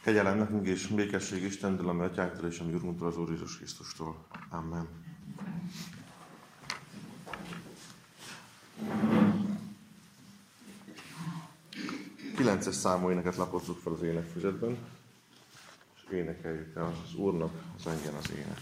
Kegyelem nekünk és békesség Istentől, ami Atyánktól és a mi Urunktól, az Úr Jézus Krisztustól. Amen. Kilences számú éneket lapozzuk fel az énekfüzetben, és énekeljük el az Úrnak, zengjen az ének.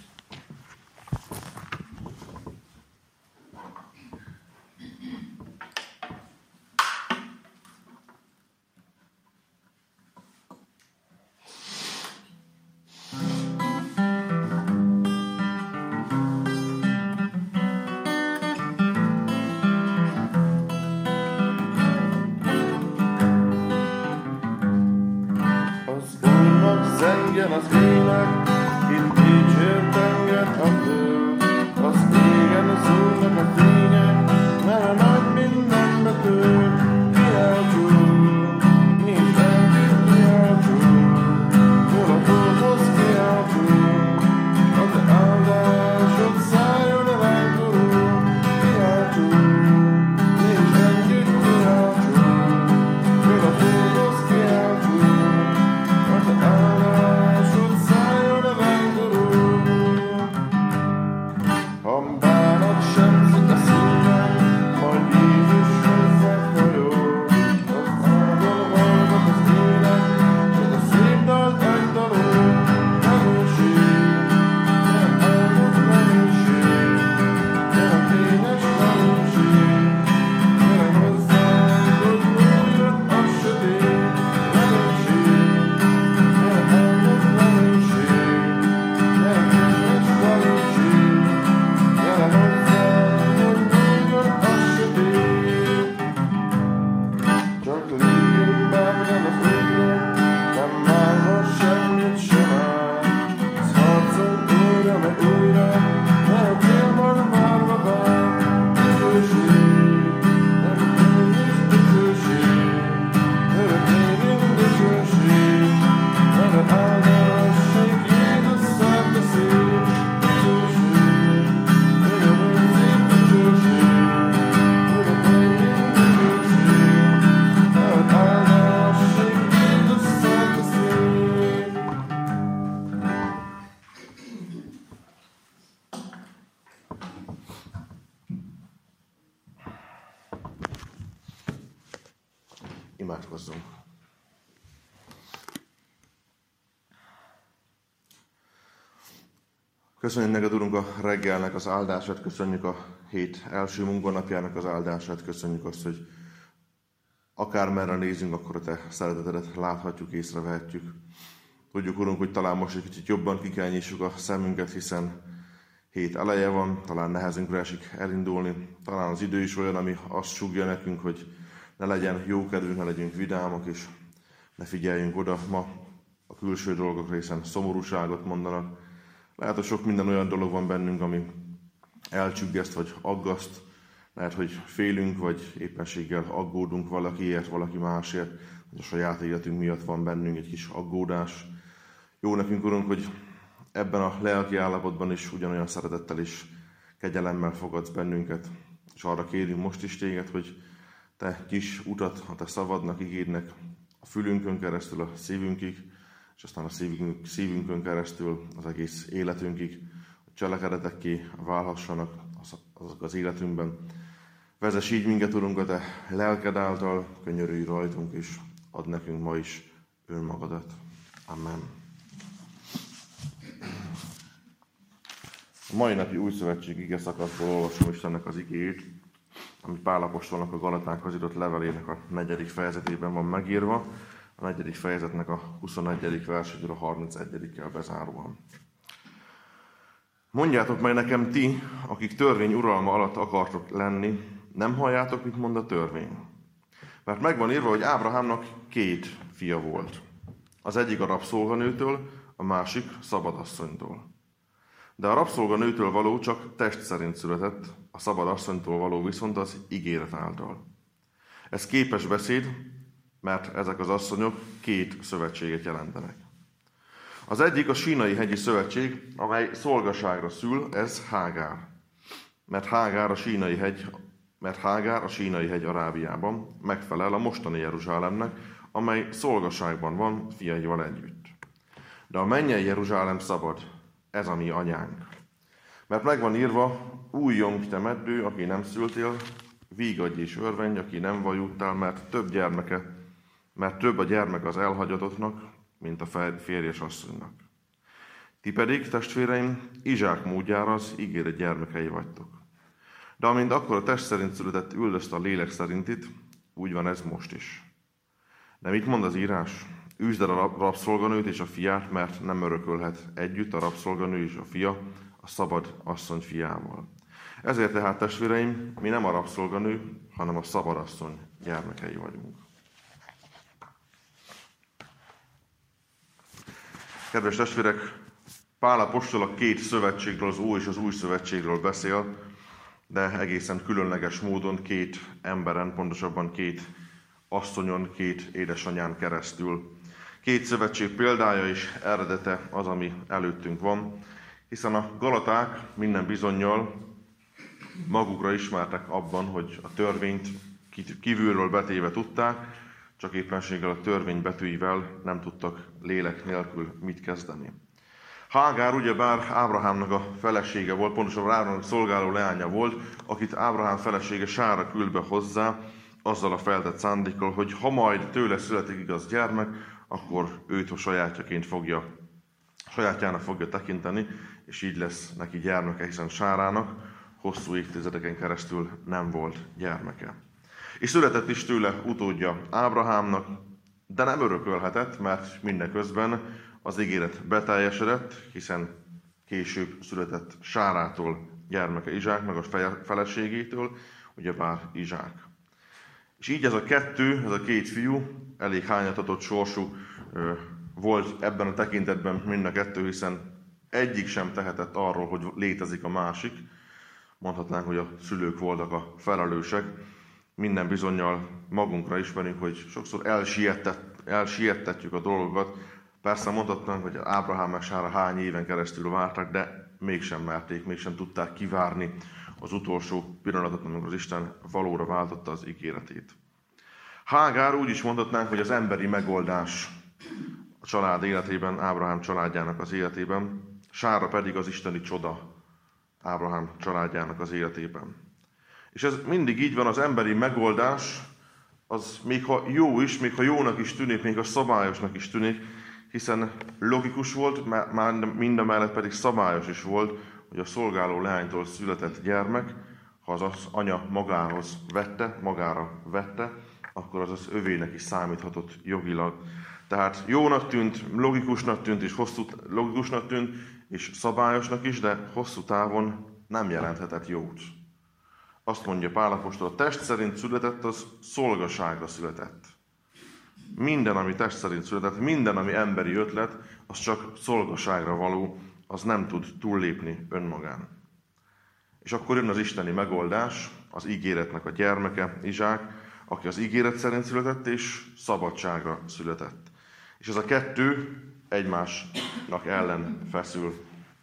Zengjen az ének, itt dicsért enged a föld. Az égen az Úrnak a fénye, mert a nagy mindenbe tör. Kiáltsunk, nincs eltűnt, kiáltsunk, föl a földhoz kiáltsunk. A te áldásod szálljon a ránk, Urunk, kiáltsunk, nincs eltűnt, kiáltsunk, föl a földhoz kiáltsunk. A te áldásod szálljon a ránk, Urunk. Ha bánat semzik a szívem, majd Jézus hozzád hajol. Az áldal hallgat az élet, csak a szép dalt agydalol. Menőség, gyere áldott menőség, gyere kényes menőség, gyere hozzánk, hogy múljon a sötét. Menőség, gyere áldott menőség, gyere kényes menőség, gyere hozzánk, hogy múljon a sötét. Csak lépjünk bennem az Úrra, nem várva semmit sem áll. Az harcunk újra meg újra, mert élban várva vár. Dicsőség, örökkény és dicsőség, örökkény dicsőség, mert áldásség Jézus szent a szép. Dicsőség, örökkény dicsőség, örökkény dicsőség, mert áldásség Jézus szent a szép. Imádkozzunk. Köszönjük neked, Urunk, a reggelnek az áldását, köszönjük a hét első munkanapjának az áldását, köszönjük azt, hogy akármerre nézünk, akkor a te szeretetedet láthatjuk, észrevehetjük. Tudjuk, Urunk, hogy talán most egy kicsit jobban ki kell nyissuk a szemünket, hiszen hét eleje van, talán nehezünkre esik elindulni, talán az idő is olyan, ami azt sugja nekünk, hogy ne legyen jókedvünk, ne legyünk vidámak, és ne figyeljünk oda ma a külső dolgokra, hiszen szomorúságot mondanak. Lehet, hogy sok minden olyan dolog van bennünk, ami elcsüggeszt vagy aggaszt. Lehet, hogy félünk, vagy éppenséggel aggódunk valakiért, valaki másért, vagy a saját életünk miatt van bennünk egy kis aggódás. Jó nekünk, Urunk, hogy ebben a lelki állapotban is ugyanolyan szeretettel és kegyelemmel fogadsz bennünket. És arra kérünk most is téged, hogy te kis utat a te szavadnak, igédnek a fülünkön keresztül a szívünkig, és aztán a szívünkön keresztül az egész életünkig, hogy cselekedetekké válhassanak azok az életünkben. Vezess így minket, Urunk, a te lelked által, könyörülj rajtunk, és add nekünk ma is önmagadat. Amen. A mai napi új szövetség ige szakaszból olvasom Istennek az igéjét, ami Pál apostolnak a Galatákhoz írott levelének a 4. fejezetében van megírva, a 4. fejezetnek a 21. versétől a 31-kel bezáróan. Mondjátok meg nekem ti, akik törvény uralma alatt akartok lenni, nem halljátok, mit mond a törvény? Mert megvan írva, hogy Ábrahámnak 2 fia volt. Az egyik a rabszolganőtől, a másik szabadasszonytól. De a rabszolganőtől való csak test szerint született, a szabadasszonytól való viszont az ígéret által. Ez képes beszéd, mert ezek az asszonyok 2 szövetséget jelentenek. Az egyik a Sínai hegyi szövetség, amely szolgaságra szül, ez Hágár. Mert Hágár a Sínai hegy Arábiában megfelel a mostani Jeruzsálemnek, amely szolgaságban van fiaival együtt. De a mennyei Jeruzsálem szabad, ez a mi anyánk. Mert megvan írva, újjong te meddő, aki nem szültél, vígadj és örvendj, aki nem vajuttál, mert több a gyermek az elhagyatottnak, mint a férjes asszonynak. Ti pedig, testvéreim, Izsák módjára az ígéret gyermekei vagytok. De amint akkor a test szerint született üldözte a lélek szerintit, úgy van ez most is. De mit mond az írás? Üzd el a rabszolganőt és a fiát, mert nem örökölhet együtt a rabszolganő és a fia a szabad asszony fiával. Ezért tehát, testvéreim, mi nem a rabszolganő, hanem a szabad asszony gyermekei vagyunk. Kedves testvérek, Pál apostol a két szövetségről, az Ói és az Új Szövetségről beszél, de egészen különleges módon két emberen, pontosabban két asszonyon, két édesanyán keresztül. Két szövetség példája és eredete az, ami előttünk van, hiszen a galaták minden bizonnyal magukra ismertek abban, hogy a törvényt kívülről betéve tudták, csak éppenséggel a törvény betűivel nem tudtak lélek nélkül mit kezdeni. Hágár ugyebár Ábrahámnak a felesége volt, pontosabban Ábrahámnak szolgáló leánya volt, akit Ábrahám felesége Sára küld be hozzá, azzal a feltett szándékkal, hogy ha majd tőle születik igaz gyermek, akkor őt a sajátjának fogja tekinteni, és így lesz neki gyermeke, hiszen Sárának hosszú évtizedeken keresztül nem volt gyermeke. És született is tőle utódja Ábrahámnak, de nem örökölhetett, mert mindeközben az ígéret beteljesedett, hiszen később született Sárától gyermeke Izsák, meg a feleségétől, ugyebár Izsák. És így ez a két fiú elég hányatatott sorsú volt ebben a tekintetben mind a kettő, hiszen egyik sem tehetett arról, hogy létezik a másik. Mondhatnánk, hogy a szülők voltak a felelősek. Minden bizonnyal magunkra ismerünk, hogy sokszor elsiettetjük a dolgokat. Persze mondhatnánk, hogy Ábrahám meg Sára hány éven keresztül vártak, de mégsem tudták kivárni az utolsó pillanatot, amikor az Isten valóra váltotta az ígéretét. Hágár úgy is mondhatnánk, hogy az emberi megoldás a család életében, Ábrahám családjának az életében, Sára pedig az isteni csoda Ábrahám családjának az életében. És ez mindig így van, az emberi megoldás, az még ha jó is, még ha jónak is tűnik, még ha szabályosnak is tűnik, hiszen logikus volt, már mindemellett pedig szabályos is volt, hogy a szolgáló leánytól született gyermek, ha az anya magára vette, akkor az övének is számíthatott jogilag. Tehát jónak tűnt, logikusnak tűnt, és szabályosnak is, de hosszú távon nem jelenthetett jót. Azt mondja Pál apostol, a test szerint született, az szolgaságra született. Minden, ami test szerint született, minden, ami emberi ötlet, az csak szolgaságra való, az nem tud túllépni önmagán. És akkor jön az isteni megoldás, az ígéretnek a gyermeke, Izsák, aki az ígéret szerint született, és szabadságra született. És ez a kettő egymásnak ellen feszül.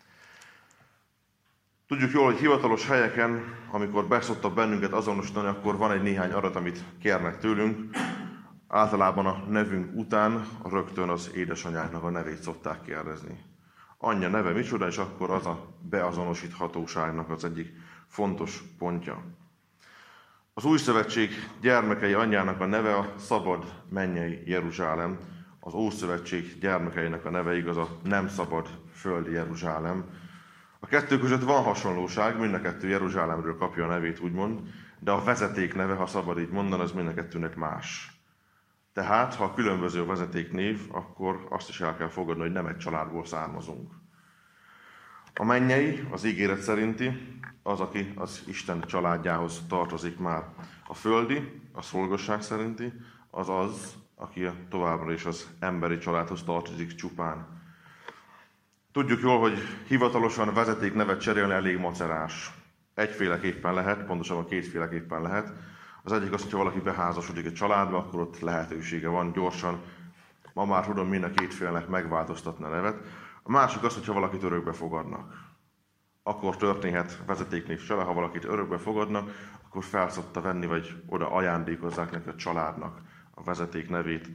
Tudjuk jól, hogy hivatalos helyeken, amikor beszoktak bennünket azonosítani, akkor van egy néhány adat, amit kérnek tőlünk. Általában a nevünk után rögtön az édesanyáknak a nevét szokták kérdezni. Anyja neve micsoda, és akkor az a beazonosíthatóságnak az egyik fontos pontja. Az Új Szövetség gyermekei anyjának a neve a szabad mennyei Jeruzsálem, az Ószövetség gyermekeinek a neve igaz a nem szabad földi Jeruzsálem. A kettő között van hasonlóság, mind a kettő Jeruzsálemről kapja a nevét, úgymond, de a vezeték neve, ha szabad így mondani, az mind a kettőnek más. Tehát, ha különböző a vezetéknév, akkor azt is el kell fogadni, hogy nem egy családból származunk. A mennyei, az ígéret szerinti, az, aki az Isten családjához tartozik már. A földi, a szolgasság szerinti, az, aki továbbra is az emberi családhoz tartozik csupán. Tudjuk jól, hogy hivatalosan vezetéknevet cserélni elég macerás. Egyféleképpen lehet, pontosabban kétféleképpen lehet. Az egyik az, hogyha valaki beházasodik egy családba, akkor ott lehetősége van gyorsan. Ma már tudom mind a két félnek megváltoztatni a nevet. A másik az, hogyha valakit örökbe fogadnak. Akkor történhet vezetéknév csele, ha valakit örökbe fogadnak, akkor fel szokta venni, vagy oda ajándékozzák neki a családnak a vezeték nevét.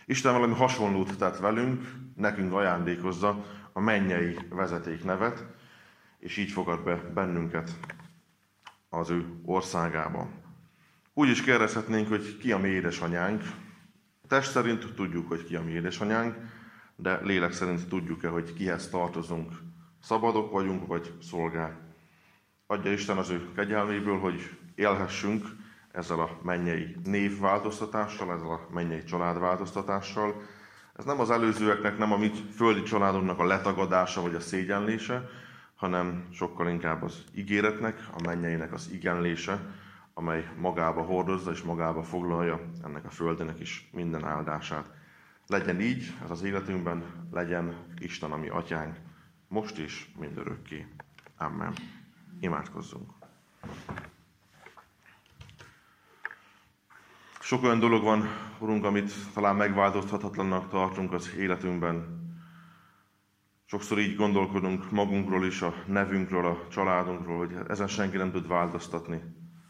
Isten valami hasonlót tett velünk, nekünk ajándékozza a mennyei vezetéknevet, és így fogad be bennünket az ő országába. Úgy is kérdezhetnénk, hogy ki a mi édesanyánk. Test szerint tudjuk, hogy ki a mi édesanyánk, de lélek szerint tudjuk-e, hogy kihez tartozunk. Szabadok vagyunk, vagy szolgák. Adja Isten az ő kegyelméből, hogy élhessünk ezzel a mennyei névváltoztatással, ezzel a mennyei családváltoztatással. Ez nem az előzőeknek, nem a mi földi családunknak a letagadása vagy a szégyenlése, hanem sokkal inkább az ígéretnek, a mennyeinek az igenlése, amely magába hordozza és magába foglalja ennek a földnek is minden áldását. Legyen így, ez az életünkben, legyen Isten a mi atyánk, most is, mindörökké. Amen. Imádkozzunk. Sok olyan dolog van, Urunk, amit talán megváltoztathatatlannak tartunk az életünkben. Sokszor így gondolkodunk magunkról is, a nevünkről, a családunkról, hogy ezen senki nem tud változtatni.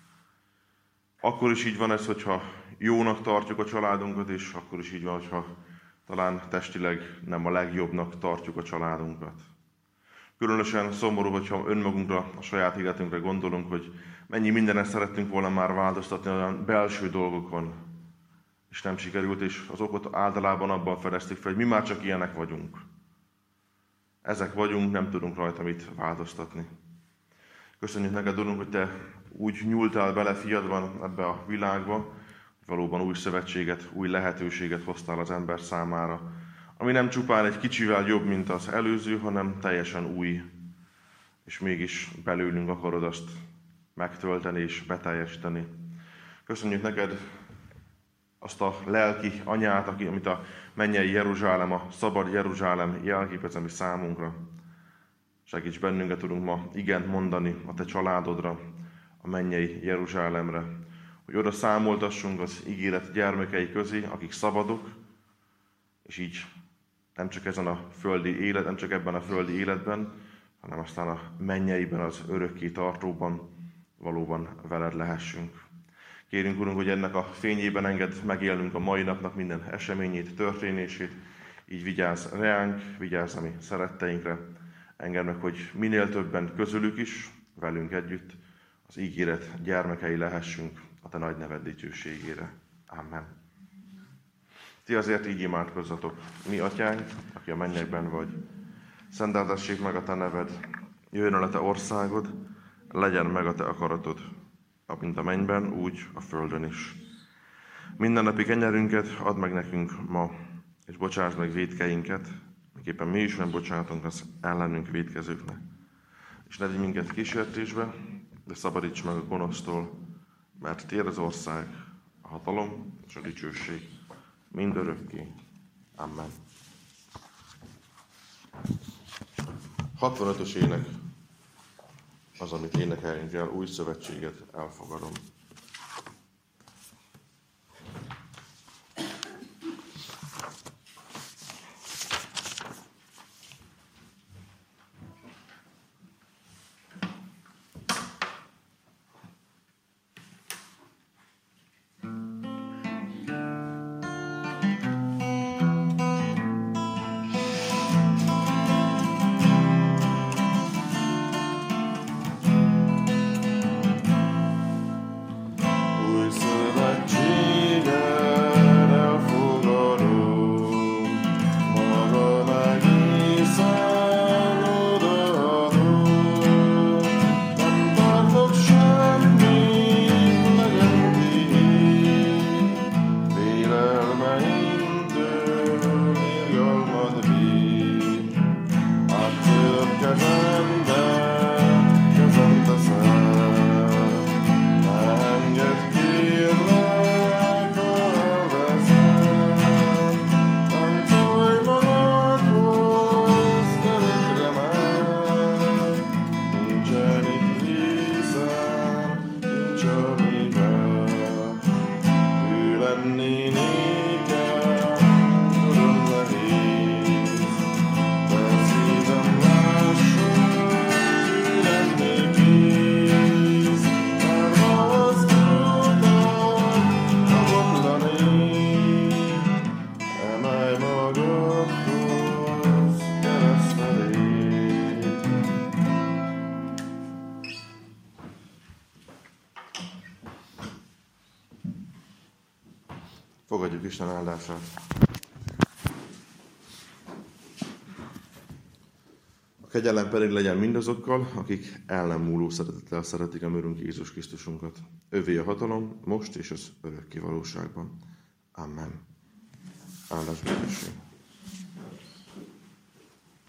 Akkor is így van ez, hogyha jónak tartjuk a családunkat, és akkor is így van, hogyha talán testileg nem a legjobbnak tartjuk a családunkat. Különösen szomorú, hogyha önmagunkra, a saját életünkre gondolunk, hogy mennyi mindenen szerettünk volna már változtatni olyan belső dolgokon, és nem sikerült, és az okot általában abban fedeztük fel, hogy mi már csak ilyenek vagyunk. Ezek vagyunk, nem tudunk rajta mit változtatni. Köszönjük neked, Urunk, hogy Te úgy nyúltál bele fiadban ebbe a világba, hogy valóban új szövetséget, új lehetőséget hoztál az ember számára, ami nem csupán egy kicsivel jobb, mint az előző, hanem teljesen új, és mégis belőlünk akarod azt megtölteni és beteljesíteni. Köszönjük neked azt a lelki anyát, amit a mennyei Jeruzsálem, a szabad Jeruzsálem jelképez, ami számunkra. Segíts bennünket, tudunk ma igent mondani a Te családodra, a mennyei Jeruzsálemre, hogy oda számoltassunk az ígéret gyermekei közé, akik szabadok, és így nem csak ezen a földi élet, nem csak ebben a földi életben, hanem aztán a mennyeiben, az örökké tartóban valóban veled lehessünk. Kérünk, Urunk, hogy ennek a fényében engedd megélnünk a mai napnak minden eseményét, történését, így vigyázz reánk, vigyázz a mi szeretteinkre, engedd meg, hogy minél többen közülük is, velünk együtt, az ígéret gyermekei lehessünk a Te nagy neved dicsőségére. Amen. Ti azért így imádkozzatok, mi atyánk, aki a mennyekben vagy. Szenteltessék meg a Te neved, jöjjön el a Te országod, legyen meg a Te akaratod, mint a mennyben, úgy a földön is. Mindennapi kenyerünket add meg nekünk ma, és bocsásd meg vétkeinket, miképpen mi is megbocsátunk az ellenünk vétkezőknek. És ne vigy minket kísértésbe, de szabadíts meg a gonosztól, mert Tiéd az ország, a hatalom és a dicsőség mindörökké. Amen. 65-ös ének az, amit énekeljünk el, új szövetséget elfogadom. Fogadjuk Isten áldását. A kegyelem pedig legyen mindazokkal, akik el nem múló szeretettel szeretik a mi Urunk Jézus Krisztusunkat. Övé a hatalom, most és az örökké valóságban. Amen. Áldás békesség.